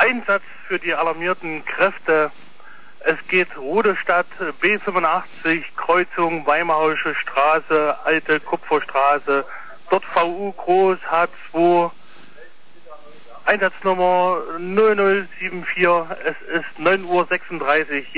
Einsatz für die alarmierten Kräfte. Es geht Rudestadt, B85, Kreuzung Weimarhausche Straße, Alte Kupferstraße, dort VU Groß, H2, Einsatznummer 0074, es ist 9:36 Uhr.